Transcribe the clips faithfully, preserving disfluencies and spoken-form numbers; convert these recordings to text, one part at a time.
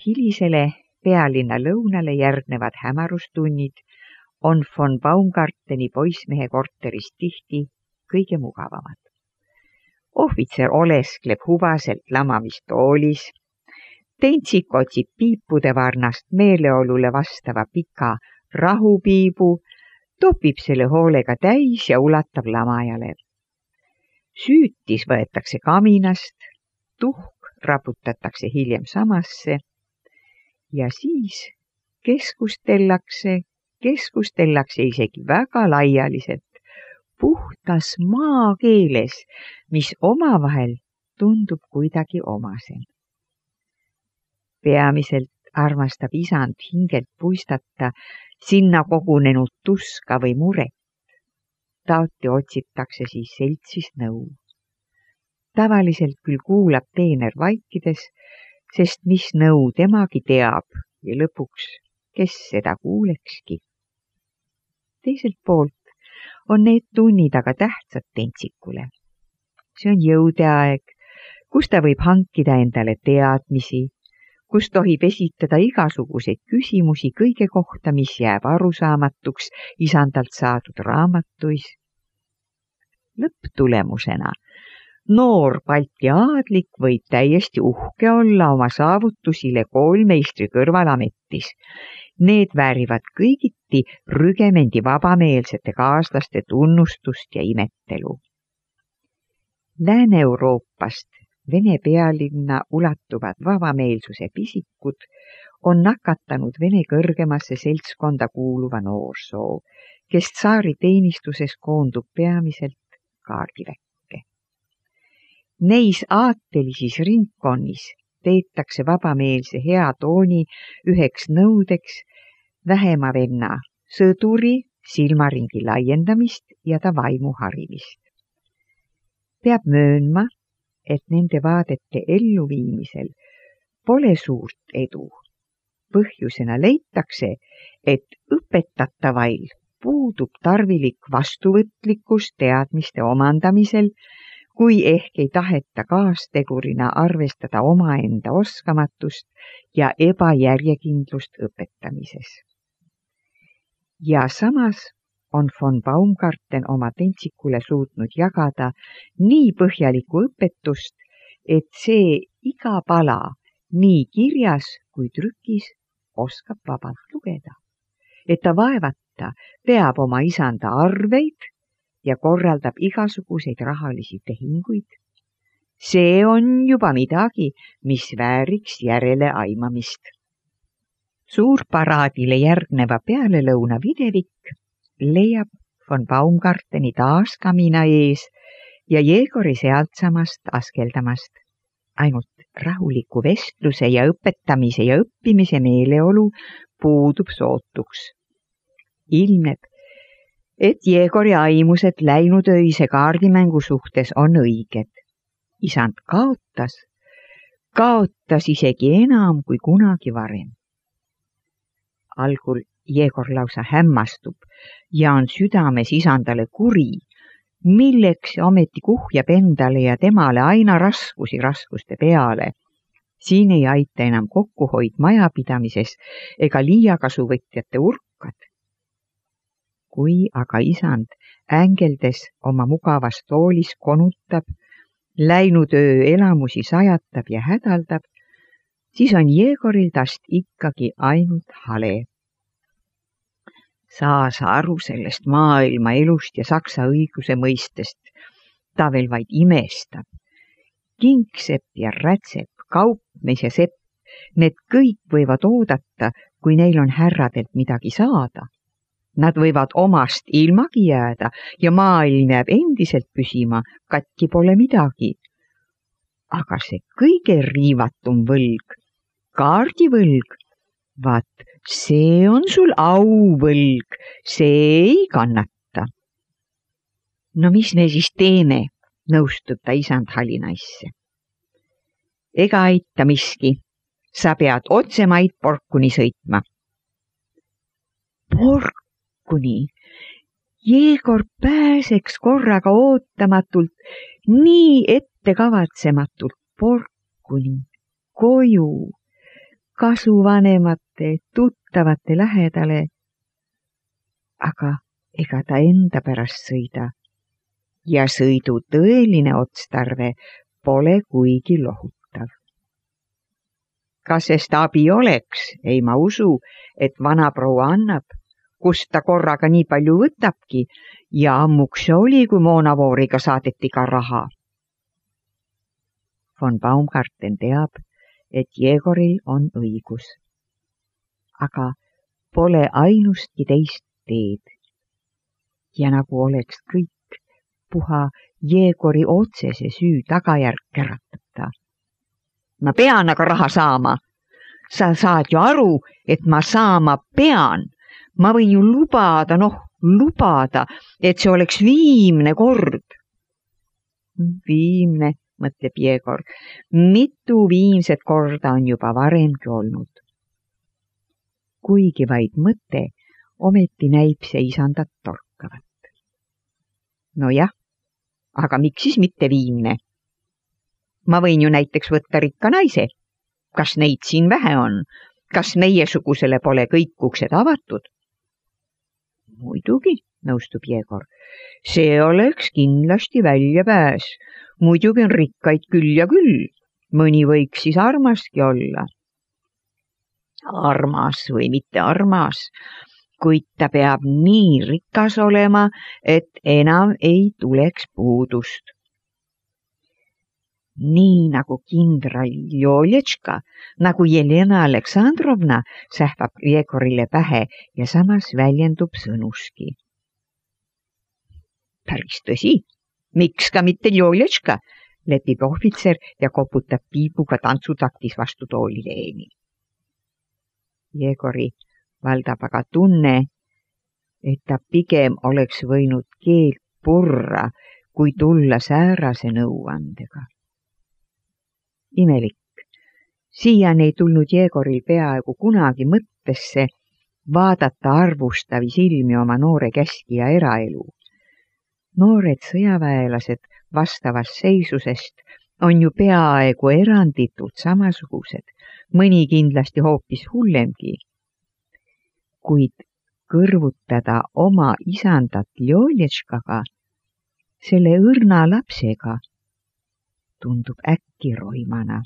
Hilisele pealinna lõunale järgnevad hämarustunnid on von Baumgarteni poissmehe korteris tihti kõige mugavamad. Ohvitser oleskleb huvaselt lamamistoolis, tentsik otsib piipude varnast meeleolule vastava pika rahupiibu, topib selle hoolega täis ja ulatab lamajale. Süütis võetakse kaminast, tuhk raputatakse hiljem samasse ja siis keskustellakse, keskustellakse isegi väga laialiselt, puhtas maakeeles, mis omavahel tundub kuidagi omasem. Peamiselt armastab isand hingelt puistata sinna kogunenud tuska või muret. Taoti otsitakse siis seltsis nõu. Tavaliselt küll kuulab teener vaikides, sest mis nõu temagi teab ja lõpuks, kes seda kuulekski. Teiselt poolt on need tunnid aga tähtsad tentsikule. See on jõudeaeg, kus ta võib hankida endale teadmisi, kus tohib esitada igasuguseid küsimusi kõige kohta, mis jääb arusaamatuks isandalt saadud raamatuis. Lõpptulemusena noor Balti aadlik võib täiesti uhke olla oma saavutusile koolmeistri kõrval ametis. Need väärivad kõigiti rügemendi vabameelsete kaaslaste tunnustust ja imetelu. Lääne-Euroopast Vene pealinna ulatuvad vabameelsuse pisikud on nakatanud Vene kõrgemasse seltskonda kuuluva noorsoo, kes tsaari teenistuses koondub peamiselt kaardiväkke. Neis aatelisis ringkonnis peetakse vabameelse hea tooni üheks nõudeks vähema venna sõduri silmaringi laiendamist ja ta vaimu harimist. Peab möönma, et nende vaadete elluviimisel pole suurt edu. Põhjusena leitakse, et õpetatavail puudub tarvilik vastuvõtlikkus teadmiste omandamisel, kui ehk ei taheta kaastegurina arvestada omaenda oskamatust ja ebajärjekindlust õpetamises. Ja samas on von Baumgarten oma tentsikule suutnud jagada nii põhjalikku õpetust, et see iga pala nii kirjas kui trükis oskab vabalt lugeda, et ta vaevata peab oma isanda arveid ja korraldab igasuguseid rahalisi tehinguid. See on juba midagi, mis vääriks järele aimamist. Suurparaadile järgneva pealelõuna videvik leiab von Baumgarteni taas kamina ees ja Jegori sealtsamast askeldamast. Ainult rahuliku vestluse ja õpetamise ja õppimise meeleolu puudub sootuks. Ilmneb, et Jegori aimused läinud öise kaardimängu suhtes on õiged. Isand kaotas, kaotas isegi enam kui kunagi varem. Algul Jegor lausa hämmastub ja on südames isandale kuri, milleks ometi kuhjab endale ja temale aina raskusi raskuste peale. Siin ei aita enam kokkuhoid majapidamises ega liiakasuvõtjate urkad. Kui aga isand ängeldes oma mugavas toolis konutab, läinud öö elamusi sajatab ja hädaldab, siis on Jegoril tast ikkagi ainult hale. Saa sa aru sellest maailma elust ja saksa õiguse mõistest. Ta veel vaid imestab. Kingsepp ja rätsep, kaupmees ja sepp, need kõik võivad oodata, kui neil on härradelt midagi saada. Nad võivad omast ilmagi jääda ja maailm jääb endiselt püsima, katki pole midagi. Aga see kõige riivatum võlg, kaardivõlg, vaat, see on sul auvõlg, see ei kannata. No mis me siis teeme, nõustub ta isand Halinaisse. Ega aita miski, sa pead otsemaid Porkuni sõitma. Porkuni, Jegor pääseks korraga ootamatult, nii ettekavatsematult Porkuni, koju. kasu vanemate, tuttavate lähedale, aga ega ta enda pärast sõida ja sõidu tõeline otstarve pole kuigi lohutav. Kas sest abi oleks, ei ma usu, et vanaproua annab, kust ta korraga nii palju võtabki ja ammuks see oli, kui moonavooriga saadeti ka raha. Von Baumgarten teab, et Jegoril on õigus. Aga pole ainustki teist teed. Ja nagu oleks kõik puha Jegori otsese süü tagajärg käratab ta. Ma pean aga raha saama. Sa saad ju aru, et ma saama pean. Ma võin ju lubada, noh, lubada, et see oleks viimne kord. Viimne, mõtleb Jegor. Mitu viimset korda on juba varemgi olnud. Kuigi vaid mõte, ometi näib see isandat torkavat. No jah, aga miks siis mitte viimne? Ma võin ju näiteks võtta rikka naise. Kas neid siin vähe on? Kas meiesugusele pole kõik uksed avatud? Muidugi, nõustub Jegor. See oleks kindlasti väljapääs. Muidugi on rikkaid küll ja küll. Mõni võiks siis armaski olla. Armas või mitte armas, kuid ta peab nii rikas olema, et enam ei tuleks puudust. Nii nagu kindral Ljoletška, nagu Jelena Aleksandrovna sähvab Jegorile pähe ja samas väljendub sõnuski. Päris tõsi, miks ka mitte Ljoletška, lepib ohvitser ja koputab piibuga tantsutaktis vastu toolileeni. Jegori valdab aga tunne, et ta pigem oleks võinud keelt purra, kui tulla säärase nõuandega. Imelik. Siiani ei tulnud Jegoril peaaegu kunagi mõttesse vaadata arvustavi silmi oma noore käskija eraelu. Noored sõjaväelased vastavast seisusest on ju peaaegu eranditult samasugused, mõni kindlasti hoopis hullemgi. Kuid kõrvutada oma isandat Ljoletškaga, selle õrna lapsega, tundub äkki roimana.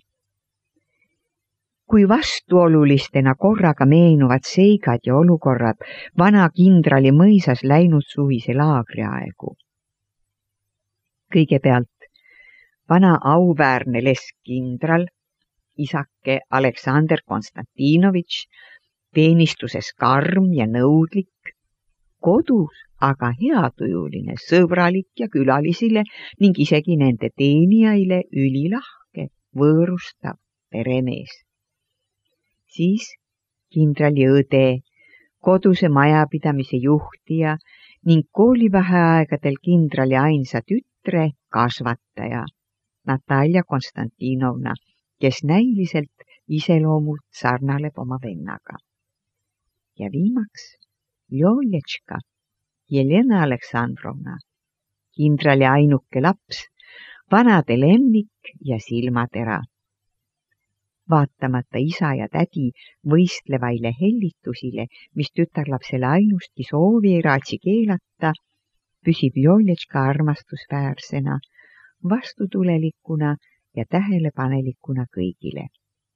Kui vastuolulistena korraga meenuvad seigad ja olukorrad vana kindrali mõisas läinud suvise laagriaegu. Kõigepealt vana auväärne leskindral, isake Aleksander Konstantinovitš, teenistuses karm ja nõudlik, kodus aga heatujuline, sõbralik ja külalisile ning isegi nende teenijaile ülilahke, võõrustav peremees. Siis kindrali õde, koduse majapidamise juhtija ning koolivaheaegadel kindrali ainsa tütre kasvataja Natalja Konstantinovna, kes näiliselt iseloomult sarnaleb oma vennaga. Ja viimaks Ljoletška, Jelena Aleksandrovna, kindrali ainuke laps, vanade lemmik ja silmatera. Vaatamata isa ja tädi võistlevaile hellitusile, mis tütarlapsele ainustki soovi ei raatsi keelata, püsib Ljoletška armastusväärsena, vastutulelikuna ja tähelepanelikuna kõigile.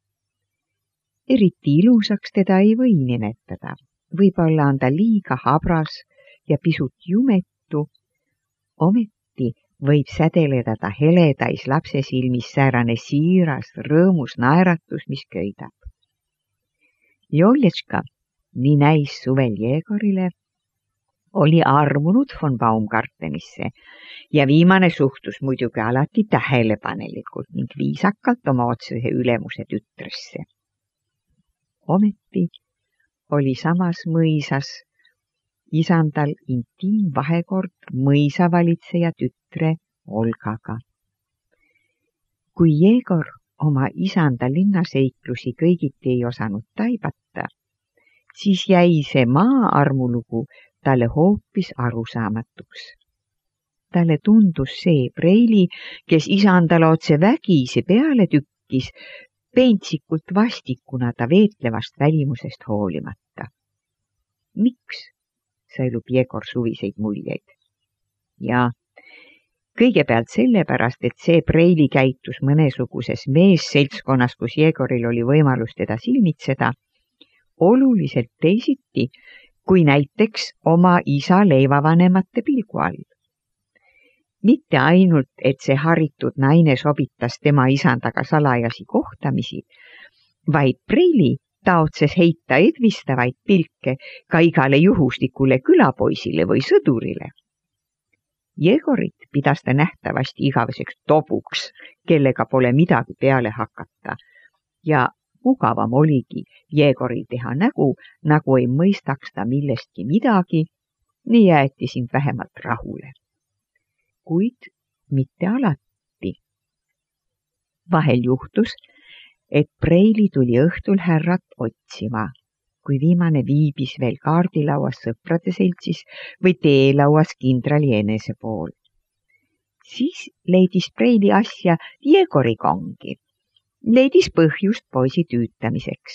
Eriti ilusaks teda ei või nimetada. Võib-olla on ta liiga habras ja pisut jumetu, ometi võib sädeleda ta heledais lapse silmis säärane siiras, rõõmus naeratus, mis köidab. Ljoletška, nii näis suvel Jegorile, oli armunud von Baumgartenisse ja viimane suhtus muidugi alati tähelepanelikult ning viisakalt oma otsese ülemuse tütresse. Ometi oli samas mõisas isandal intiimvahekord mõisavalitseja tütre Olgaga. Kui Jegor oma isanda linnaseiklusi kõigiti ei osanud taibata, siis jäi see maa-armulugu talle hoopis arusaamatuks. Talle tundus see Preili, kes isandale otse vägisi peale tükkis, pentsikult vastikuna ta veetlevast välimusest hoolimata. Miks? Sõelub Jegor suviseid muljeid. Ja kõigepealt sellepärast, et see Preili käitus mõnesuguses meesseltskonnas, kus Jegoril oli võimalus teda silmitseda, oluliselt teisiti kui näiteks oma isa leivavanemate pilgu all. Mitte ainult, et see haritud naine sobitas tema isandaga salajasi kohtamisi, vaid Preili taotses heita edvistavaid pilke ka igale juhuslikule külapoisile või sõdurile. Jegorit pidas ta nähtavasti igaveseks tobuks, kellega pole midagi peale hakata, ja mugavam oligi Jegoril teha nägu, nagu ei mõistaks ta millestki midagi, nii jäeti sind vähemalt rahule. Kuid mitte alati. Vahel juhtus, et Preili tuli õhtul härrat otsima, kui viimane viibis veel kaardilauas sõprade seltsis või teelauas kindrali enese pool. Siis leidis Preili asja Jegori kongi, leidis põhjust poisi tüütamiseks.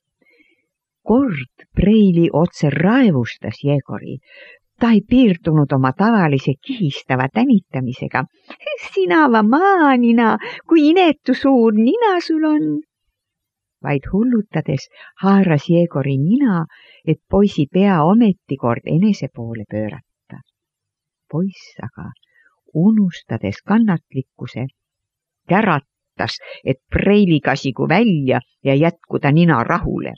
Kord Preili otse raevustas Jegori, ta ei piirdunud oma tavalise kihistava tänitamisega. Sinava maanina, kui inetu suur nina sul on. Vaid hullutades haaras Jegori nina, et poisi pea ometi kord enese poole pöörata. Poiss aga, unustades kannatlikkuse, käratas, et Preili kasigu välja ja jätkuda nina rahule.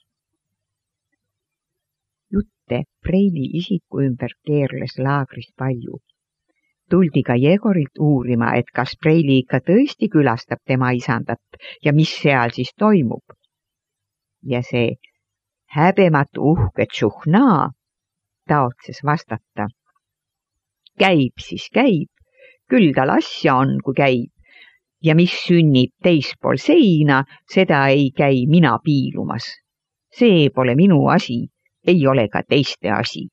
Jutte Preili isiku ümber keerles laagris palju. Tuldi ka Jegorilt uurima, et kas Preili ikka tõesti külastab tema isandat ja mis seal siis toimub. Ja see häbematu uhke tšuhnaa taotses vastata. Käib siis käib, küll tal asja on, kui käib. Ja mis sünnib teispool seina, seda ei käi mina piilumas. See pole minu asi, ei ole ka teiste asi.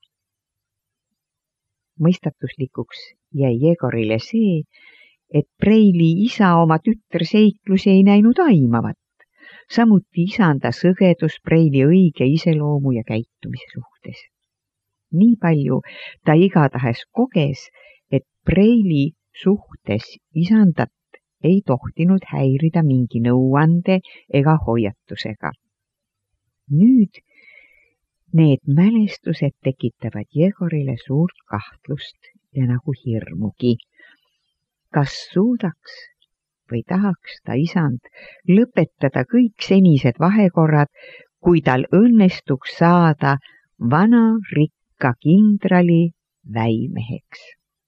Mõistatuslikuks jäi Jegorile see, et Preili isa oma tütter seiklusi ei näinud aimavat. Samuti isanda sõgedus Preili õige iseloomu ja käitumise suhtes. Nii palju ta igatahes koges, et Preili suhtes isandat ei tohtinud häirida mingi nõuande ega hoiatusega. Nüüd need mälestused tekitavad Jegorile suurt kahtlust ja nagu hirmugi. Kas suudaks või tahaks ta isand lõpetada kõik senised vahekorrad, kui tal õnnestuks saada vana rikka kindrali väimeheks.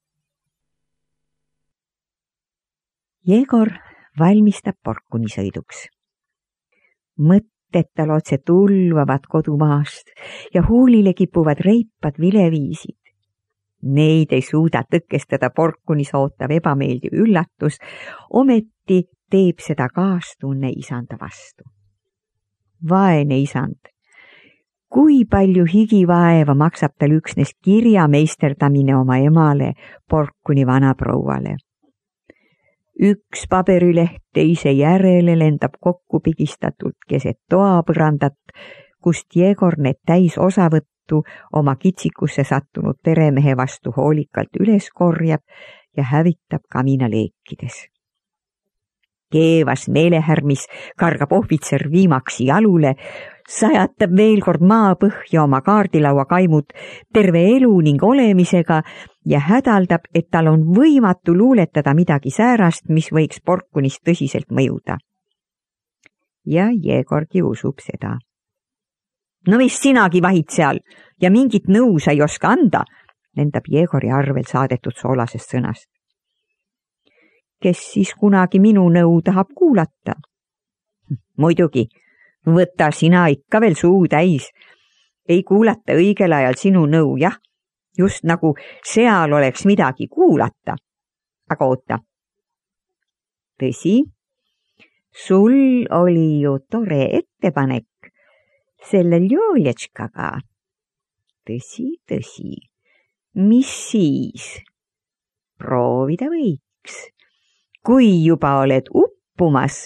Jegor valmistab porkunisõiduks. Mõtted tal otse tulvavad kodumaast ja huulile kipuvad reipad vileviisid. Neid ei suuda tõkestada porkunis ootav ebameeldiv üllatus, ometi teeb seda kaastunne isanda vastu. Vaene isand, kui palju higivaeva maksab tal üksnes kirja meisterdamine oma emale, porkuni vanaprouale. Üks paberileht teise järele lendab kokku pigistatult keset toapõrandat, kust Jegor need täis osavõttu oma kitsikusse sattunud peremehe vastu hoolikalt üles korjab ja hävitab kamina leekides. Keevas meelehärmis kargab ohvitser viimaksi jalule, sajatab veel kord maapõhja oma kaardilaua kaimud terve elu ning olemisega ja hädaldab, et tal on võimatu luuletada midagi säärast, mis võiks porkunist tõsiselt mõjuda. Ja Jegorgi usub seda. No mis sinagi vahid seal ja mingit nõu sa ei oska anda, lendab Jegori arvel saadetud soolasest sõnast. Kes siis kunagi minu nõu tahab kuulata? Muidugi, võta sina ikka veel suu täis. Ei kuulata õigel ajal sinu nõu, jah, just nagu seal oleks midagi kuulata. Aga oota. Tõsi, sul oli ju tore ettepanek sellel jooletškaga. Tõsi, tõsi. Mis siis? Proovida võiks. Kui juba oled uppumas,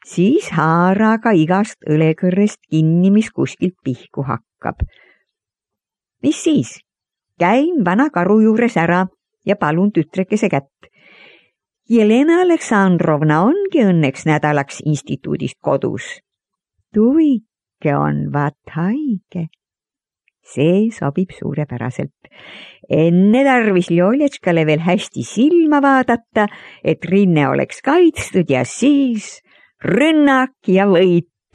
siis haaraga igast õlekõrrest kinni, mis kuskilt pihku hakkab. Mis siis? Käin vana karu juures ära ja palun tütrekese kätt. Jelena Aleksandrovna ongi õnneks nädalaks instituudist kodus. Tuvike on vaat haige. See sobib suurepäraselt. Enne tarvis Ljoletškale veel hästi silma vaadata, et rinne oleks kaitstud ja siis rünnak ja võit.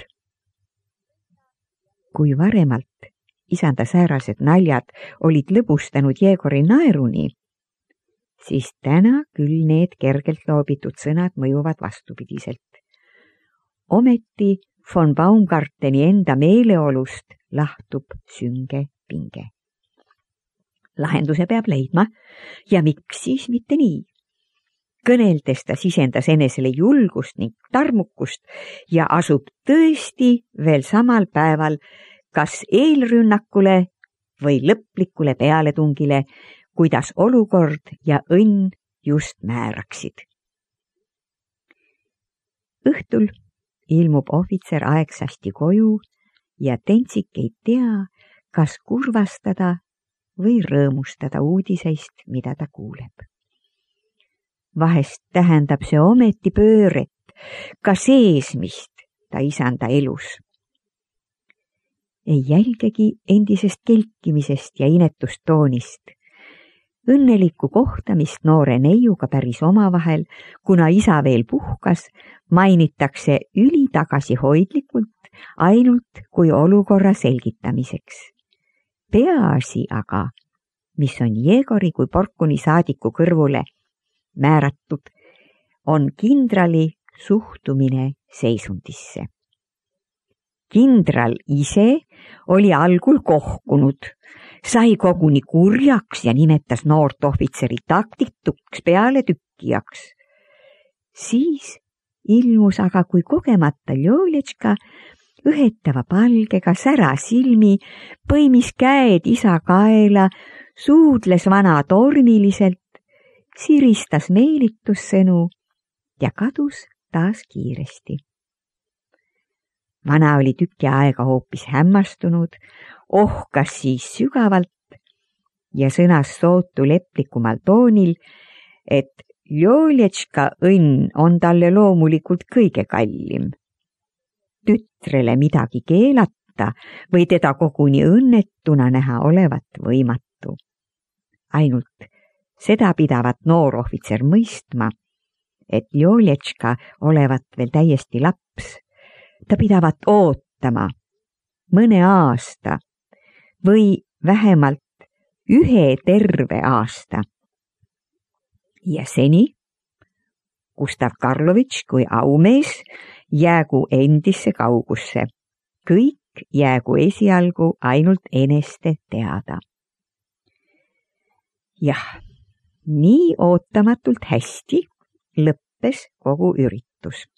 Kui varemalt isanda säärased naljad olid lõbustanud Jegori naeruni, siis täna küll need kergelt loobitud sõnad mõjuvad vastupidiselt. Ometi von Baumgarteni enda meeleolust lahtub sünge pinge. Lahenduse peab leidma ja miks siis mitte nii? Kõneldes ta sisendas enesele julgust ning tarmukust ja asub tõesti veel samal päeval kas eelrünnakule või lõplikule pealetungile, kuidas olukord ja õnn just määraksid. Õhtul ilmub ohvitser aegsasti koju ja Tentsik ei tea, kas kurvastada või rõõmustada uudiseist, mida ta kuuleb. Vahest tähendab see ometi pööret, ka seesmist ta isanda elus. Ei jälgegi endisest kelkimisest ja inetust toonist. Õnnelikku kohtamist noore neiuga päris omavahel, kuna isa veel puhkas, mainitakse ülitagasihoidlikult ainult kui olukorra selgitamiseks. Peaasi aga, mis on Jegori kui Porkuni saadiku kõrvule määratud, on kindrali suhtumine seisundisse. Kindral ise oli algul kohkunud, sai koguni kurjaks ja nimetas noort ohvitseri taktituks peale tükkijaks. Siis ilmus aga kui kogemata Ljoletška õhetava palgega sära silmi, põimis käed isa kaela, suudles vana tormiliselt, siristas meelitussõnu ja kadus taas kiiresti. Vana oli tükki aega hoopis hämmastunud, ohkas siis sügavalt ja sõnas sootu leplikumal toonil, et Ljoletška õnn on talle loomulikult kõige kallim. Tütrele midagi keelata või teda koguni õnnetuna näha olevat võimatu. Ainult seda pidavat noorohvitser mõistma, et Ljoletška olevat veel täiesti laps. Ta pidavat ootama mõne aasta või vähemalt ühe terve aasta. Ja seni Gustav Karlovitš kui aumees jäägu endisse kaugusse. Kõik jäägu esialgu ainult eneste teada. Jah, nii ootamatult hästi lõppes kogu üritus.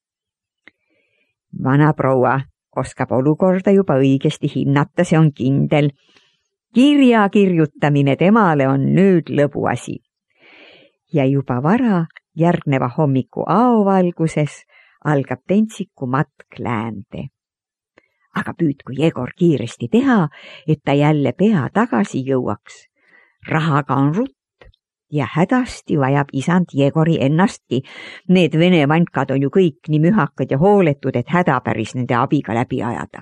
Vana proua oskab olukorda juba õigesti hinnata, see on kindel. Kirja kirjutamine temale on nüüd lõbuasi. Ja juba vara järgneva hommiku aovalguses algab Tentsiku matk läände. Aga püüdku Jegor kiiresti teha, et ta jälle pea tagasi jõuaks. Rahaga on rutt ja hädasti vajab isand Jegori ennastki. Need vene vankad on ju kõik nii mühakad ja hooletud, et häda päris nende abiga läbi ajada.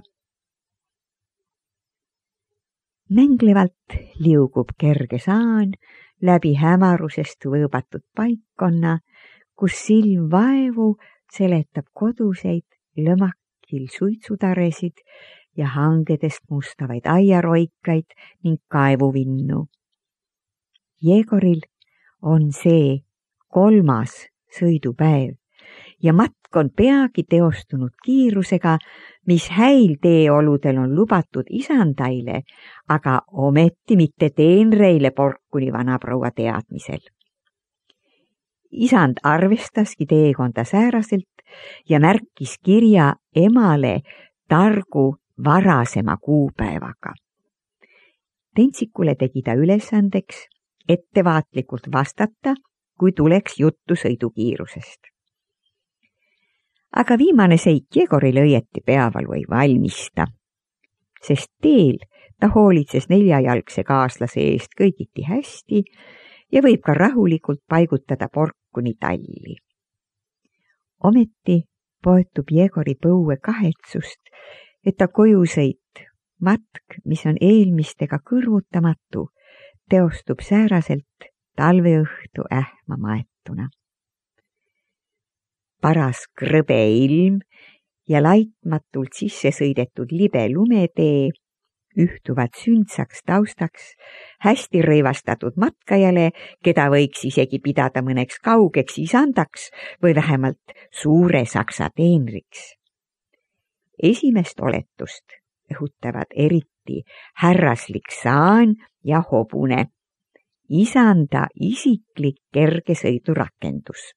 Mänglevalt liugub kerge saan läbi hämarusest võõbatud paikkonna, kus silm vaevu seletab koduseid lõmakil suitsutaresid ja hangedest mustavaid aiaroikaid ning kaevuvinnu. Jegoril on see kolmas sõidupäev ja matk on peagi teostunud kiirusega, mis häil teeoludel on lubatud isandaile, aga ometi mitte teenreile Porkuni vanaproua teadmisel. Isand arvestaski teekonda sääraselt ja märkis kirja emale targu varasema kuupäevaga. Tentsikule tegi ta ülesandeks ettevaatlikult vastata, kui tuleks juttu sõidukiirusest. Aga viimane seik Jegorile õieti peavalu ei valmista, sest teel ta hoolitses neljajalgse kaaslase eest kõigiti hästi ja võib ka rahulikult paigutada Porkuni talli. Ometi poetub Jegori põue kahetsust, et ta kojusõit, matk, mis on eelmistega kõrvutamatu, teostub sääraselt talveõhtu ähma maetuna. Paras krõbe ilm ja laitmatult sisse sõidetud libe lumetee ühtuvad sündsaks taustaks hästi rõivastatud matkajale, keda võiks isegi pidada mõneks kaugeks isandaks või vähemalt suure saksa teenriks. Esimest oletust õhutavad eriti härraslik saan ja hobune, isanda isiklik kergesõidurakendus.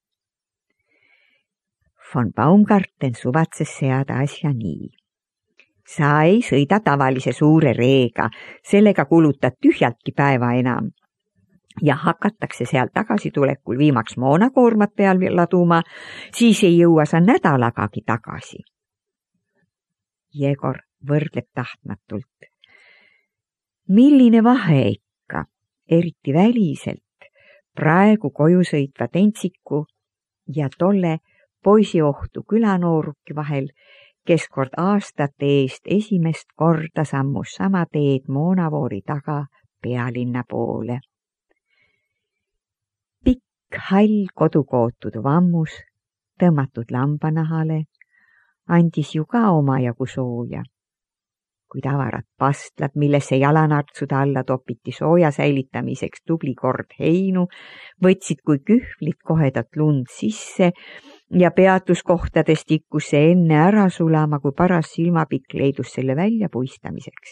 Von Baumgarten suvatses seada asja nii. Sa ei sõida tavalise suure reega, sellega kulutad tühjaltki päeva enam. Ja hakatakse seal tagasitulekul viimaks moonakoormat peal laduma, siis ei jõua sa nädalagagi tagasi. Jegor võrdleb tahtmatult. Milline vahe ikka, eriti väliselt, praegu koju sõitva tentsiku ja tolle poisiohtu külanooruki vahel, kes kord aastate eest esimest korda sammus sama teed Moonavoori taga pealinna poole. Pikk hall kodukootud vammus, tõmmatud lambanahale, andis ju ka omajagu sooja. Kuid avarad pastlad, millesse jalanartsude alla topiti sooja säilitamiseks tubli kord heinu, võtsid kui kühvlid kohedat lund sisse ja peatuskohtades tikkus see enne ära sulama, kui paras silmapikk leidus selle välja puistamiseks.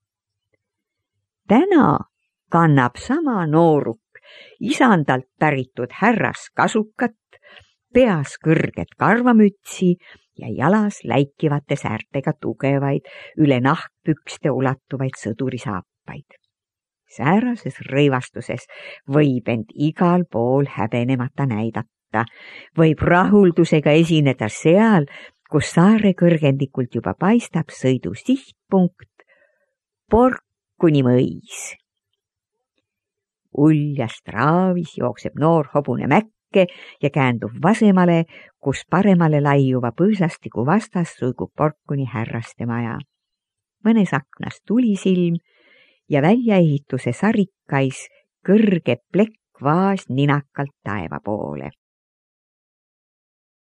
Täna kannab sama nooruk isandalt päritud härras kasukat, peas kõrget karvamütsi ja jalas läikivate säärtega tugevaid, üle nahkpükste ulatuvaid sõdurisaapaid. Säärases rõivastuses võib end igal pool häbenemata näidata, võib rahuldusega esineda seal, kus saare kõrgendikult juba paistab sõidu sihtpunkt Porkuni mõis. Uljast raavis jookseb noor hobune mäkke ja käändub vasemale, kus paremale laiuva põõsastiku vastas suigub Porkuni härraste maja. Mõnes aknas tulisilm ja väljaehituse sarikais kõrge plekk vaas ninakalt taeva poole.